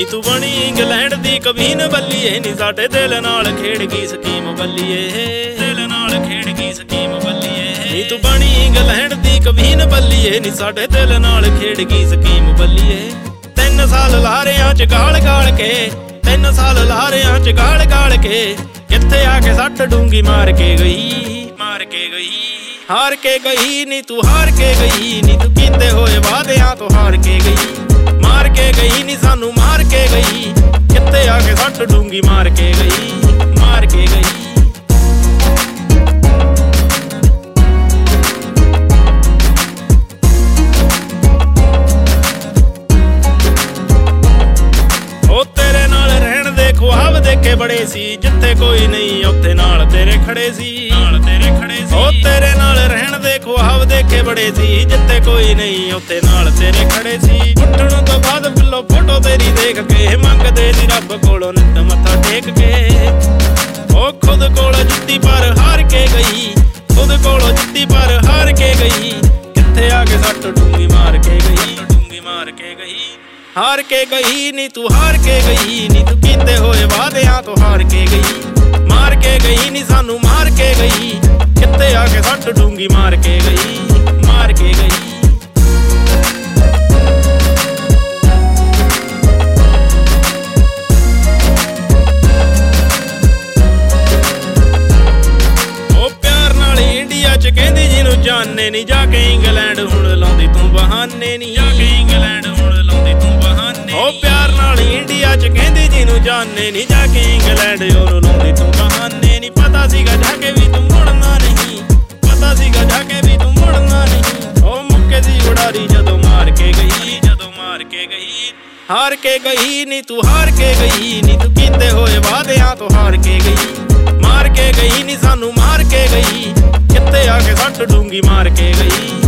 ਤੂੰ ਬਣੀ ਇੰਗਲੈਂਡ ਦੀ ਕਬੀਨ ਬੱਲੀਏ ਨੀ ਸਾਡੇ ਦਿਲ ਨਾਲ ਖੇਡ ਗਈ ਸਕੀਮ ਬੱਲੀਏ ਦਿਲ ਨਾਲ ਖੇਡ ਗਈ ਸਕੀਮ ਬੱਲੀਏ ਨੀ ਤੂੰ ਬਣੀ ਇੰਗਲੈਂਡ ਦੀ ਕਬੀਨ ਬੱਲੀਏ ਨੀ ਸਾਡੇ ਦਿਲ ਨਾਲ ਖੇਡ ਗਈ ਸਕੀਮ ਬੱਲੀਏ 3 ਸਾਲ ਲਾਰਿਆਂ ਚ ਗਾਲ ਗਾਲ ਕੇ 3 ਸਾਲ ਲਾਰਿਆਂ ਚ ਗਾਲ ਗਾਲ ਕੇ ਕਿੱਥੇ ਆ ਕੇ ਸੱਟ ਡੂੰਗੀ ਮਾਰ ਕੇ ਗਈ ਹਾਰ ਕੇ ਗਈ ਨੀ ਤੂੰ ਹਾਰ ਕੇ ਗਈ ਨੀ ਤੂੰ ਕੀਤੇ ਹੋਏ ਵਾਅਦਿਆਂ ਤੋਂ ਹਾਰ ਕੇ ਗਈ ਮਾਰ ਕੇ ਗਈ ਨੀ ਸਾਨੂੰ ਮਾਰ ਕੇ ਗਈ ਕਿੱਥੇ ਆ ਕੇ ਸੱਟ ਡੂੰਗੀ ਮਾਰ ਕੇ ਗਈ ਉਹ ਤੇਰੇ ਨਾਲ ਰਹਿਣ ਦੇ ख्वाब ਦੇਖੇ ਬੜੇ ਸੀ ਜਿੱਥੇ ਕੋਈ ਨਹੀਂ ਉੱਥੇ ਨਾਲ ਤੇਰੇ ਖੜੇ ਸੀ ਉਹ ਤੇਰੇ ਨਾਲ ਰਹਿਣ ਦੇ ख्वाब ਦੇਖੇ ਬੜੇ ਸੀ ਜਿੱਥੇ ਕੋਈ ਨਹੀਂ ਉੱਥੇ ਨਾਲ ਤੇਰੇ ਖੜੇ ਸੀ ਉੱਠਣ ਤੋਂ ਬਾਅਦ ਪਿੱਲੋ ਫੋਟੋ ਤੇਰੀ ਦੇਖ ਕੇ ਮੰਗਦੇ ਸੀ ਰੱਬ ਕੋਲੋਂ ਨਿੱਤ ਮੱਥਾ ਟੇਕ ਕੇ ਉਹ ਖੁਦ ਕੋਲ ਜਿੱਤੀ ਪਰ ਹਾਰ ਕੇ ਗਈ ਖੁਦ ਕੋਲੋਂ ਜਿੱਤੀ ਪਰ ਹਾਰ ਕੇ ਗਈ ਕਿੱਥੇ ਆ ਕੇ ਸੱਟ ਡੂੰਗੀ ਮਾਰ ਕੇ ਗਈ ਹਾਰ ਕੇ ਗਈ ਨੀ ਤੂੰ ਹਾਰ ਕੇ ਗਈ ਨੀ ਤੂੰ ਕੀਤੇ ਹੋਏ ਵਾਅਦਿਆਂ ਤੋਂ ਹਾਰ ਕੇ ਗਈ ਮਾਰ ਕੇ ਗਈ ਨੀ ਸਾਨੂੰ ਮਾਰ ਕੇ ਗਈ ਕਿੱਥੇ ਆ ਕੇ ਸੱਟ ਡੂੰਗੀ ਮਾਰ ਕੇ ਗਈ ਉਹ ਪਿਆਰ ਨਾਲ ਇੰਡੀਆ ਚ ਕਹਿੰਦੀ ਜਿਹਨੂੰ ਜਾਣੇ ਨੀ ਜਾ ਕੇ ਇੰਗਲੈਂਡ ਹੁਣ ਲਾਉਂਦੀ ਤੂੰ ਬਹਾਨੇ ਨੀ ਉਹ ਪਿਆਰ ਨਾਲ ਇੰਡੀਆ ਚ ਕਹਿੰਦੀ ਜਿਹਨੂੰ ਜਾਣੇ ਨੀ ਜਾ ਕੇ ਇੰਗਲੈਂਡ ਉਹਨੂੰ ਲਾਉਂਦੀ ਤੂੰ ਬਹਾਨੇ ਨੀ ਪਤਾ ਸੀਗਾ ਜਾ ਕੇ ਵੀ ਤੂੰ ਮੁੜਨਾ ਨਹੀਂ ਉਹ ਮੁੱਕੇ ਦੀ ਉਡਾਰੀ ਜਦੋਂ ਮਾਰ ਕੇ ਗਈ ਹਾਰ ਕੇ ਗਈ ਨੀ ਤੂੰ ਹਾਰ ਕੇ ਗਈ ਨੀ ਤੂੰ ਕੀਤੇ ਹੋਏ ਵਾਅਦਿਆਂ ਤੋਂ ਹਾਰ ਕੇ ਗਈ ਮਾਰ ਕੇ ਗਈ ਨੀ ਸਾਨੂੰ ਮਾਰ ਕੇ ਗਈ ਕਿੱਥੇ ਆ ਕੇ ਸੱਟ ਡੂੰਗੀ ਮਾਰ ਕੇ ਗਈ